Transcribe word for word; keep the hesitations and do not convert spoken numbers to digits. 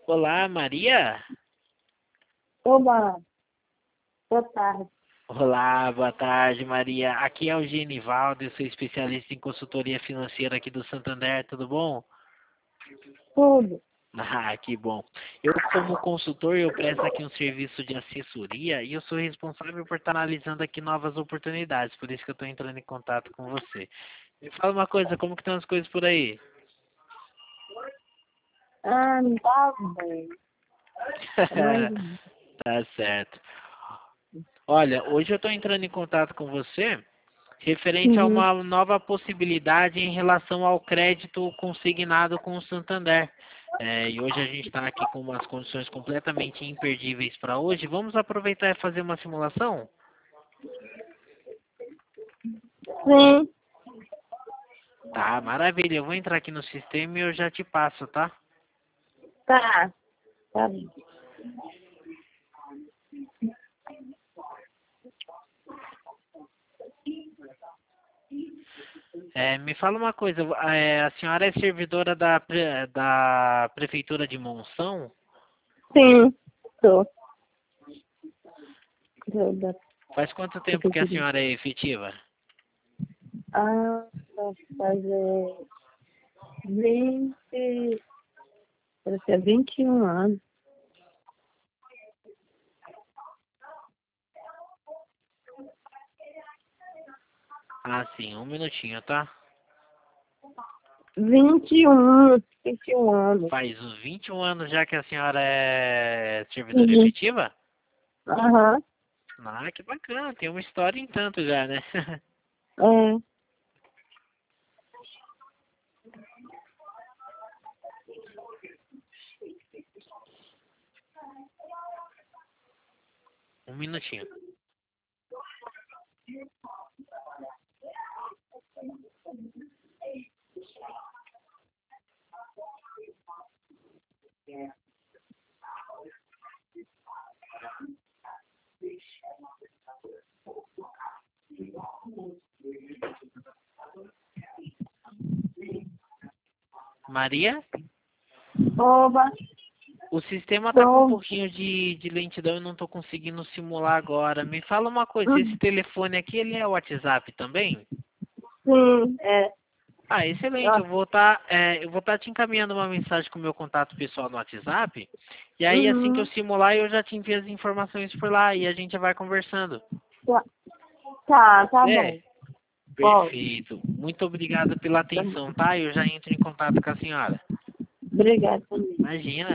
Olá, Maria. Oba, boa tarde. Olá, boa tarde, Maria. Aqui é o Genivaldo, eu sou especialista em consultoria financeira aqui do Santander, tudo bom? Tudo. Ah, que bom. Eu, como consultor, eu presto aqui um serviço de assessoria e eu sou responsável por estar analisando aqui novas oportunidades, por isso que eu estou entrando em contato com você. Me fala uma coisa, como que estão as coisas por aí? Ah, não tá bem. Mas, Tá certo. Olha, hoje eu estou entrando em contato com você referente a uhum. uma nova possibilidade em relação ao crédito consignado com o Santander. É, e hoje a gente está aqui com umas condições completamente imperdíveis para hoje. Vamos aproveitar e fazer uma simulação? Sim, Tá, maravilha. Eu vou entrar aqui no sistema e eu já te passo, tá? tá. Tá bem. É, me fala uma coisa, é, a senhora é servidora da, pre- da Prefeitura de Monção? Sim, tô. Tô da Faz quanto tempo que a prefeitura. senhora é efetiva? Ah, vai fazer vinte, vai ser vinte e um anos. Ah, sim, um minutinho, tá? Vinte e um, vinte e um anos. Faz uns vinte e um anos já que a senhora é servidora Uhum. efetiva? Aham, Ah, que bacana, tem uma história em tanto já, né? é. Um minutinho. Maria, Oba, o sistema tá com um tô. pouquinho de, de lentidão e não tô conseguindo simular agora. Me fala uma coisa, esse Uhum. telefone aqui, ele é WhatsApp também? Sim, é. Ah, excelente. Ó, Eu vou estar, eu vou estar te encaminhando uma mensagem com o meu contato pessoal no WhatsApp. E aí, assim que eu uhum. simular, eu já te envio as informações por lá e a gente vai conversando. Tá, tá, tá É? bom. Pode. Perfeito. Muito obrigado pela Tá bom. atenção, tá? Eu já entro em contato com a senhora. Obrigada também. Imagina.